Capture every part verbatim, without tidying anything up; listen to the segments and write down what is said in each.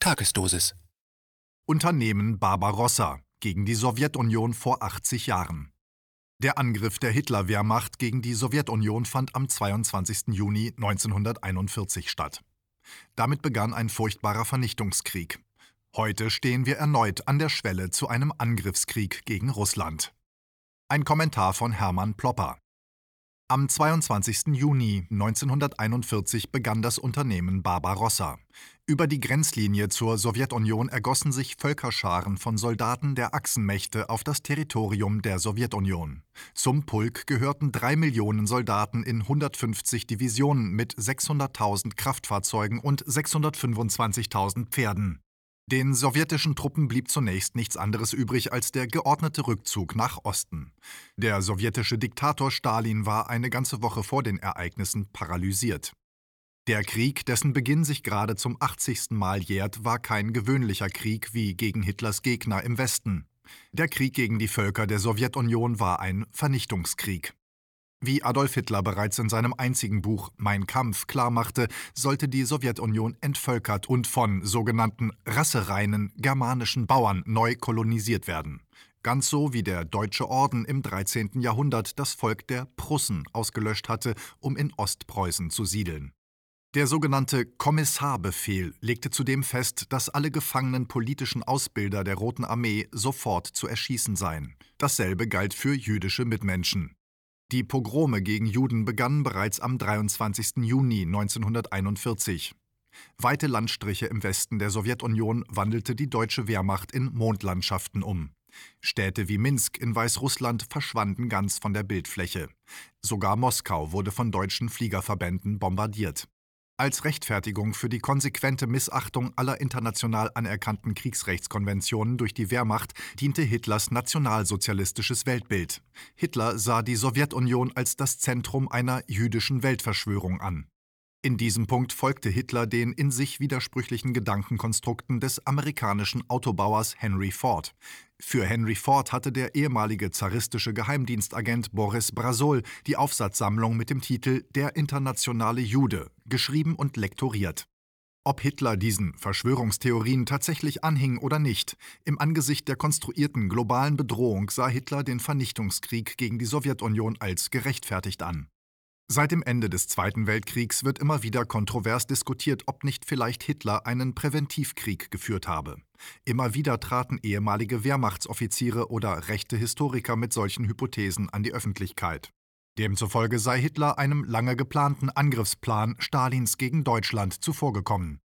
Tagesdosis. Unternehmen Barbarossa gegen die Sowjetunion vor achtzig Jahren. Der Angriff der Hitlerwehrmacht gegen die Sowjetunion fand am zweiundzwanzigsten Juni neunzehnhunderteinundvierzig statt. Damit begann ein furchtbarer Vernichtungskrieg. Heute stehen wir erneut an der Schwelle zu einem Angriffskrieg gegen Russland. Ein Kommentar von Hermann Plopper. Am zweiundzwanzigsten Juni neunzehnhunderteinundvierzig begann das Unternehmen Barbarossa. Über die Grenzlinie zur Sowjetunion ergossen sich Völkerscharen von Soldaten der Achsenmächte auf das Territorium der Sowjetunion. Zum Pulk gehörten drei Millionen Soldaten in hundertfünfzig Divisionen mit sechshunderttausend Kraftfahrzeugen und sechshundertfünfundzwanzigtausend Pferden. Den sowjetischen Truppen blieb zunächst nichts anderes übrig als der geordnete Rückzug nach Osten. Der sowjetische Diktator Stalin war eine ganze Woche vor den Ereignissen paralysiert. Der Krieg, dessen Beginn sich gerade zum achtzigsten Mal jährt, war kein gewöhnlicher Krieg wie gegen Hitlers Gegner im Westen. Der Krieg gegen die Völker der Sowjetunion war ein Vernichtungskrieg. Wie Adolf Hitler bereits in seinem einzigen Buch Mein Kampf klarmachte, sollte die Sowjetunion entvölkert und von sogenannten rassereinen germanischen Bauern neu kolonisiert werden. Ganz so wie der Deutsche Orden im dreizehnten Jahrhundert das Volk der Prussen ausgelöscht hatte, um in Ostpreußen zu siedeln. Der sogenannte Kommissarbefehl legte zudem fest, dass alle gefangenen politischen Ausbilder der Roten Armee sofort zu erschießen seien. Dasselbe galt für jüdische Mitmenschen. Die Pogrome gegen Juden begannen bereits am dreiundzwanzigsten Juni neunzehnhunderteinundvierzig. Weite Landstriche im Westen der Sowjetunion wandelte die deutsche Wehrmacht in Mondlandschaften um. Städte wie Minsk in Weißrussland verschwanden ganz von der Bildfläche. Sogar Moskau wurde von deutschen Fliegerverbänden bombardiert. Als Rechtfertigung für die konsequente Missachtung aller international anerkannten Kriegsrechtskonventionen durch die Wehrmacht diente Hitlers nationalsozialistisches Weltbild. Hitler sah die Sowjetunion als das Zentrum einer jüdischen Weltverschwörung an. In diesem Punkt folgte Hitler den in sich widersprüchlichen Gedankenkonstrukten des amerikanischen Autobauers Henry Ford. Für Henry Ford hatte der ehemalige zaristische Geheimdienstagent Boris Brasol die Aufsatzsammlung mit dem Titel »Der internationale Jude« geschrieben und lektoriert. Ob Hitler diesen Verschwörungstheorien tatsächlich anhing oder nicht, im Angesicht der konstruierten globalen Bedrohung sah Hitler den Vernichtungskrieg gegen die Sowjetunion als gerechtfertigt an. Seit dem Ende des Zweiten Weltkriegs wird immer wieder kontrovers diskutiert, ob nicht vielleicht Hitler einen Präventivkrieg geführt habe. Immer wieder traten ehemalige Wehrmachtsoffiziere oder rechte Historiker mit solchen Hypothesen an die Öffentlichkeit. Demzufolge sei Hitler einem lange geplanten Angriffsplan Stalins gegen Deutschland zuvorgekommen.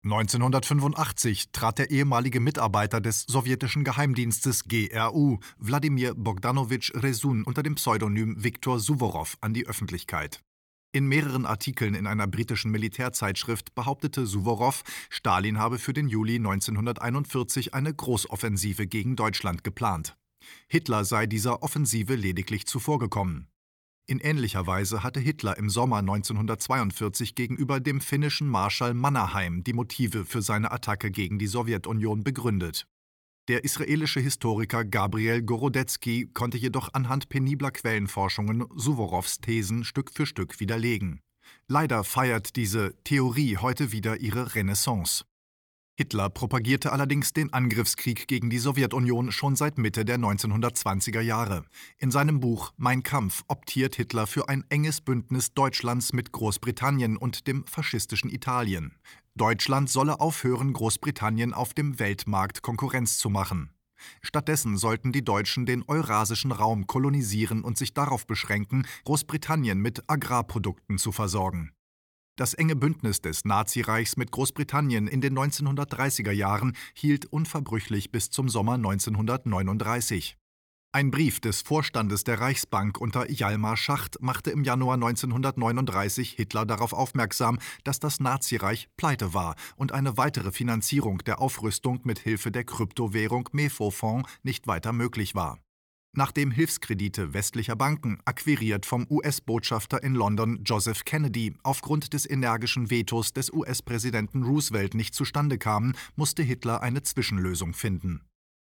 neunzehnhundertfünfundachtzig trat der ehemalige Mitarbeiter des sowjetischen Geheimdienstes G R U, Wladimir Bogdanowitsch Resun, unter dem Pseudonym Viktor Suworow an die Öffentlichkeit. In mehreren Artikeln in einer britischen Militärzeitschrift behauptete Suworow, Stalin habe für den Juli neunzehnhunderteinundvierzig eine Großoffensive gegen Deutschland geplant. Hitler sei dieser Offensive lediglich zuvorgekommen. In ähnlicher Weise hatte Hitler im Sommer neunzehnhundertzweiundvierzig gegenüber dem finnischen Marschall Mannerheim die Motive für seine Attacke gegen die Sowjetunion begründet. Der israelische Historiker Gabriel Gorodetzky konnte jedoch anhand penibler Quellenforschungen Suworows Thesen Stück für Stück widerlegen. Leider feiert diese Theorie heute wieder ihre Renaissance. Hitler propagierte allerdings den Angriffskrieg gegen die Sowjetunion schon seit Mitte der neunzehnhundertzwanziger Jahre. In seinem Buch Mein Kampf optiert Hitler für ein enges Bündnis Deutschlands mit Großbritannien und dem faschistischen Italien. Deutschland solle aufhören, Großbritannien auf dem Weltmarkt Konkurrenz zu machen. Stattdessen sollten die Deutschen den eurasischen Raum kolonisieren und sich darauf beschränken, Großbritannien mit Agrarprodukten zu versorgen. Das enge Bündnis des Nazireichs mit Großbritannien in den neunzehnhundertdreißiger Jahren hielt unverbrüchlich bis zum Sommer neunzehnhundertneununddreißig. Ein Brief des Vorstandes der Reichsbank unter Hjalmar Schacht machte im Januar neunzehnhundertneununddreißig Hitler darauf aufmerksam, dass das Nazireich pleite war und eine weitere Finanzierung der Aufrüstung mit Hilfe der Kryptowährung Mefo-Fonds nicht weiter möglich war. Nachdem Hilfskredite westlicher Banken, akquiriert vom U S-Botschafter in London Joseph Kennedy, aufgrund des energischen Vetos des U S-Präsidenten Roosevelt nicht zustande kamen, musste Hitler eine Zwischenlösung finden.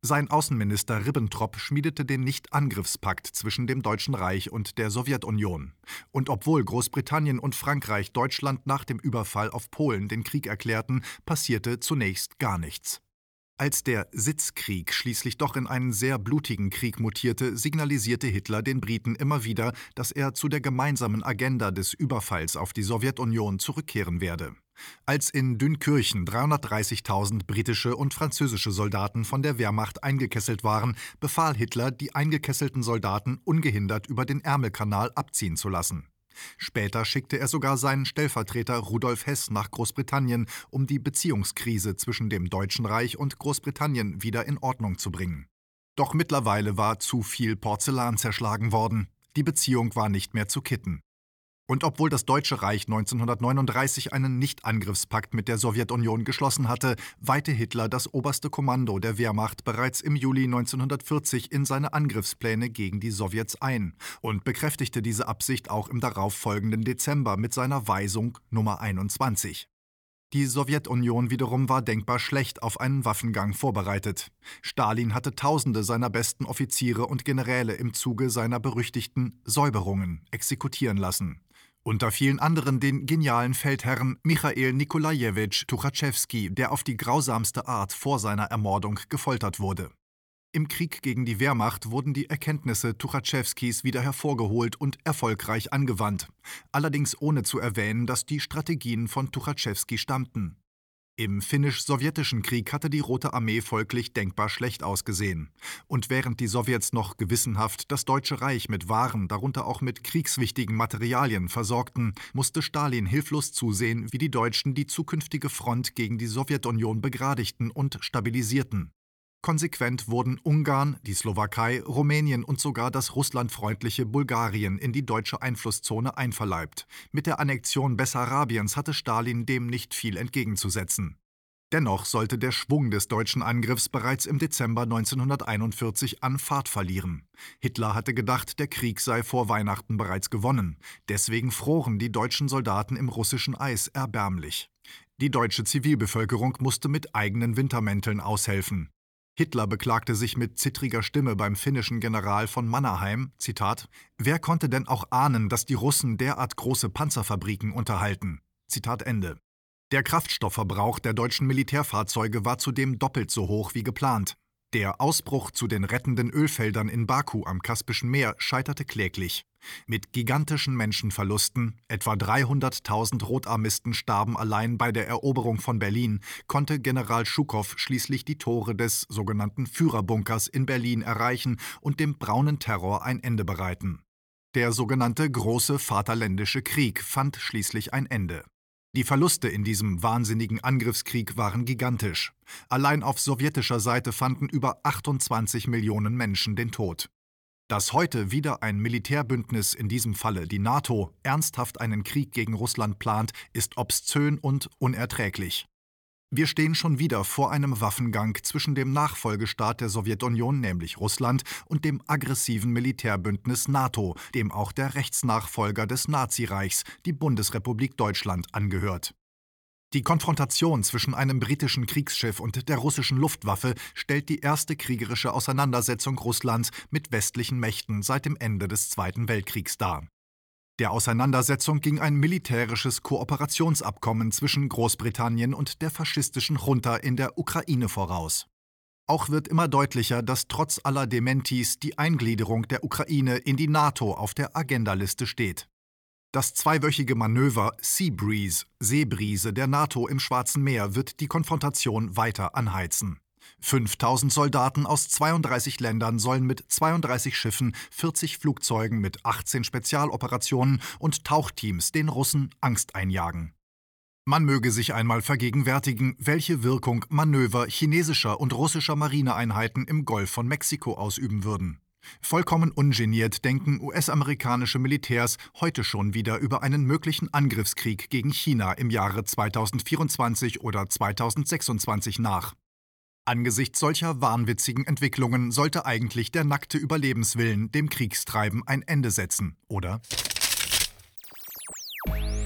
Sein Außenminister Ribbentrop schmiedete den Nicht-Angriffspakt zwischen dem Deutschen Reich und der Sowjetunion. Und obwohl Großbritannien und Frankreich Deutschland nach dem Überfall auf Polen den Krieg erklärten, passierte zunächst gar nichts. Als der Sitzkrieg schließlich doch in einen sehr blutigen Krieg mutierte, signalisierte Hitler den Briten immer wieder, dass er zu der gemeinsamen Agenda des Überfalls auf die Sowjetunion zurückkehren werde. Als in Dünkirchen dreihundertdreißigtausend britische und französische Soldaten von der Wehrmacht eingekesselt waren, befahl Hitler, die eingekesselten Soldaten ungehindert über den Ärmelkanal abziehen zu lassen. Später schickte er sogar seinen Stellvertreter Rudolf Hess nach Großbritannien, um die Beziehungskrise zwischen dem Deutschen Reich und Großbritannien wieder in Ordnung zu bringen. Doch mittlerweile war zu viel Porzellan zerschlagen worden. Die Beziehung war nicht mehr zu kitten. Und obwohl das Deutsche Reich neunzehnhundertneununddreißig einen Nicht-Angriffspakt mit der Sowjetunion geschlossen hatte, weihte Hitler das oberste Kommando der Wehrmacht bereits im Juli neunzehnhundertvierzig in seine Angriffspläne gegen die Sowjets ein und bekräftigte diese Absicht auch im darauffolgenden Dezember mit seiner Weisung Nummer einundzwanzig. Die Sowjetunion wiederum war denkbar schlecht auf einen Waffengang vorbereitet. Stalin hatte Tausende seiner besten Offiziere und Generäle im Zuge seiner berüchtigten Säuberungen exekutieren lassen. Unter vielen anderen den genialen Feldherrn Michail Nikolajewitsch Tuchatschewski, der auf die grausamste Art vor seiner Ermordung gefoltert wurde. Im Krieg gegen die Wehrmacht wurden die Erkenntnisse Tuchatschewskis wieder hervorgeholt und erfolgreich angewandt, allerdings ohne zu erwähnen, dass die Strategien von Tuchatschewski stammten. Im finnisch-sowjetischen Krieg hatte die Rote Armee folglich denkbar schlecht ausgesehen. Und während die Sowjets noch gewissenhaft das Deutsche Reich mit Waren, darunter auch mit kriegswichtigen Materialien, versorgten, musste Stalin hilflos zusehen, wie die Deutschen die zukünftige Front gegen die Sowjetunion begradigten und stabilisierten. Konsequent wurden Ungarn, die Slowakei, Rumänien und sogar das russlandfreundliche Bulgarien in die deutsche Einflusszone einverleibt. Mit der Annexion Bessarabiens hatte Stalin dem nicht viel entgegenzusetzen. Dennoch sollte der Schwung des deutschen Angriffs bereits im Dezember neunzehnhunderteinundvierzig an Fahrt verlieren. Hitler hatte gedacht, der Krieg sei vor Weihnachten bereits gewonnen. Deswegen froren die deutschen Soldaten im russischen Eis erbärmlich. Die deutsche Zivilbevölkerung musste mit eigenen Wintermänteln aushelfen. Hitler beklagte sich mit zittriger Stimme beim finnischen General von Mannerheim, Zitat, »Wer konnte denn auch ahnen, dass die Russen derart große Panzerfabriken unterhalten?« Zitat Ende. Der Kraftstoffverbrauch der deutschen Militärfahrzeuge war zudem doppelt so hoch wie geplant. Der Ausbruch zu den rettenden Ölfeldern in Baku am Kaspischen Meer scheiterte kläglich. Mit gigantischen Menschenverlusten, etwa dreihunderttausend Rotarmisten starben allein bei der Eroberung von Berlin, konnte General Schukow schließlich die Tore des sogenannten Führerbunkers in Berlin erreichen und dem braunen Terror ein Ende bereiten. Der sogenannte Große Vaterländische Krieg fand schließlich ein Ende. Die Verluste in diesem wahnsinnigen Angriffskrieg waren gigantisch. Allein auf sowjetischer Seite fanden über achtundzwanzig Millionen Menschen den Tod. Dass heute wieder ein Militärbündnis, in diesem Falle die NATO, ernsthaft einen Krieg gegen Russland plant, ist obszön und unerträglich. Wir stehen schon wieder vor einem Waffengang zwischen dem Nachfolgestaat der Sowjetunion, nämlich Russland, und dem aggressiven Militärbündnis NATO, dem auch der Rechtsnachfolger des Nazireichs, die Bundesrepublik Deutschland, angehört. Die Konfrontation zwischen einem britischen Kriegsschiff und der russischen Luftwaffe stellt die erste kriegerische Auseinandersetzung Russlands mit westlichen Mächten seit dem Ende des Zweiten Weltkriegs dar. Der Auseinandersetzung ging ein militärisches Kooperationsabkommen zwischen Großbritannien und der faschistischen Junta in der Ukraine voraus. Auch wird immer deutlicher, dass trotz aller Dementis die Eingliederung der Ukraine in die NATO auf der Agendaliste steht. Das zweiwöchige Manöver Sea Breeze, Seebrise der NATO im Schwarzen Meer wird die Konfrontation weiter anheizen. fünftausend Soldaten aus zweiunddreißig Ländern sollen mit zweiunddreißig Schiffen, vierzig Flugzeugen mit achtzehn Spezialoperationen und Tauchteams den Russen Angst einjagen. Man möge sich einmal vergegenwärtigen, welche Wirkung Manöver chinesischer und russischer Marineeinheiten im Golf von Mexiko ausüben würden. Vollkommen ungeniert denken U S-amerikanische Militärs heute schon wieder über einen möglichen Angriffskrieg gegen China im Jahre zweitausendvierundzwanzig oder zweitausendsechsundzwanzig nach. Angesichts solcher wahnwitzigen Entwicklungen sollte eigentlich der nackte Überlebenswillen dem Kriegstreiben ein Ende setzen, oder?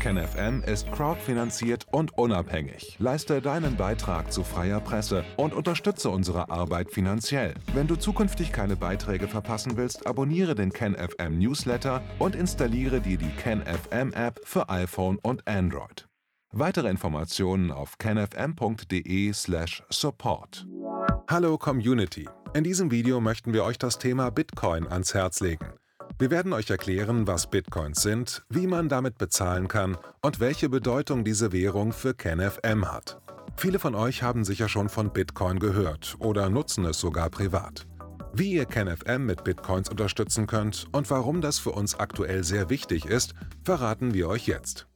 KenFM ist crowdfinanziert und unabhängig. Leiste deinen Beitrag zu freier Presse und unterstütze unsere Arbeit finanziell. Wenn du zukünftig keine Beiträge verpassen willst, abonniere den KenFM Newsletter und installiere dir die KenFM App für iPhone und Android. Weitere Informationen auf kenfm punkt de slash support. Hallo Community! In diesem Video möchten wir euch das Thema Bitcoin ans Herz legen. Wir werden euch erklären, was Bitcoins sind, wie man damit bezahlen kann und welche Bedeutung diese Währung für KenFM hat. Viele von euch haben sicher schon von Bitcoin gehört oder nutzen es sogar privat. Wie ihr KenFM mit Bitcoins unterstützen könnt und warum das für uns aktuell sehr wichtig ist, verraten wir euch jetzt.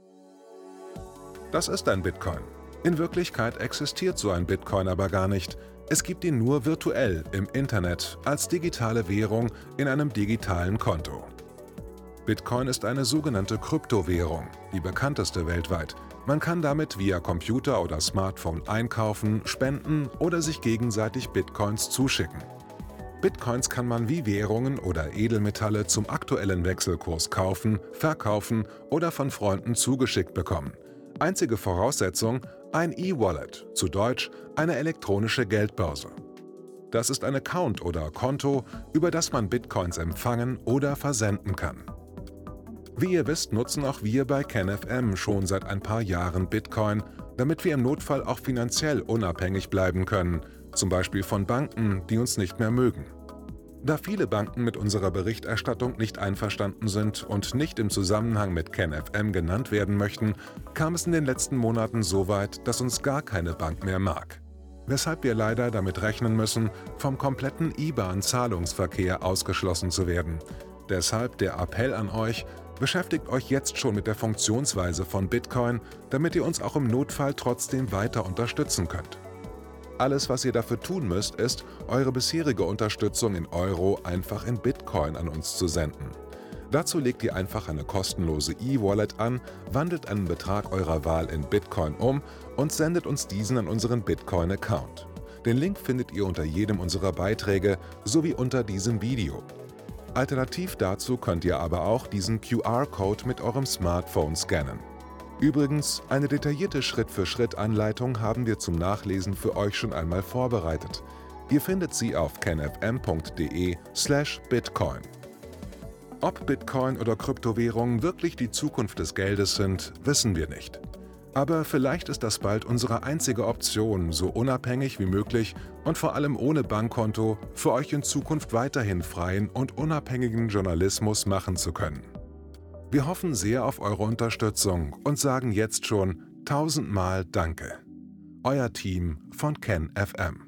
Das ist ein Bitcoin. In Wirklichkeit existiert so ein Bitcoin aber gar nicht. Es gibt ihn nur virtuell im Internet als digitale Währung in einem digitalen Konto. Bitcoin ist eine sogenannte Kryptowährung, die bekannteste weltweit. Man kann damit via Computer oder Smartphone einkaufen, spenden oder sich gegenseitig Bitcoins zuschicken. Bitcoins kann man wie Währungen oder Edelmetalle zum aktuellen Wechselkurs kaufen, verkaufen oder von Freunden zugeschickt bekommen. Einzige Voraussetzung: ein E-Wallet, zu Deutsch eine elektronische Geldbörse. Das ist ein Account oder Konto, über das man Bitcoins empfangen oder versenden kann. Wie ihr wisst, nutzen auch wir bei KenFM schon seit ein paar Jahren Bitcoin, damit wir im Notfall auch finanziell unabhängig bleiben können, zum Beispiel von Banken, die uns nicht mehr mögen. Da viele Banken mit unserer Berichterstattung nicht einverstanden sind und nicht im Zusammenhang mit KenFM genannt werden möchten, kam es in den letzten Monaten so weit, dass uns gar keine Bank mehr mag. Weshalb wir leider damit rechnen müssen, vom kompletten I B A N-Zahlungsverkehr ausgeschlossen zu werden. Deshalb der Appell an euch: Beschäftigt euch jetzt schon mit der Funktionsweise von Bitcoin, damit ihr uns auch im Notfall trotzdem weiter unterstützen könnt. Alles, was ihr dafür tun müsst, ist, eure bisherige Unterstützung in Euro einfach in Bitcoin an uns zu senden. Dazu legt ihr einfach eine kostenlose E-Wallet an, wandelt einen Betrag eurer Wahl in Bitcoin um und sendet uns diesen an unseren Bitcoin-Account. Den Link findet ihr unter jedem unserer Beiträge sowie unter diesem Video. Alternativ dazu könnt ihr aber auch diesen Q R-Code mit eurem Smartphone scannen. Übrigens, eine detaillierte Schritt-für-Schritt-Anleitung haben wir zum Nachlesen für euch schon einmal vorbereitet. Ihr findet sie auf kenfm punkt de slash bitcoin. Ob Bitcoin oder Kryptowährungen wirklich die Zukunft des Geldes sind, wissen wir nicht. Aber vielleicht ist das bald unsere einzige Option, so unabhängig wie möglich und vor allem ohne Bankkonto für euch in Zukunft weiterhin freien und unabhängigen Journalismus machen zu können. Wir hoffen sehr auf eure Unterstützung und sagen jetzt schon tausendmal Danke. Euer Team von KenFM.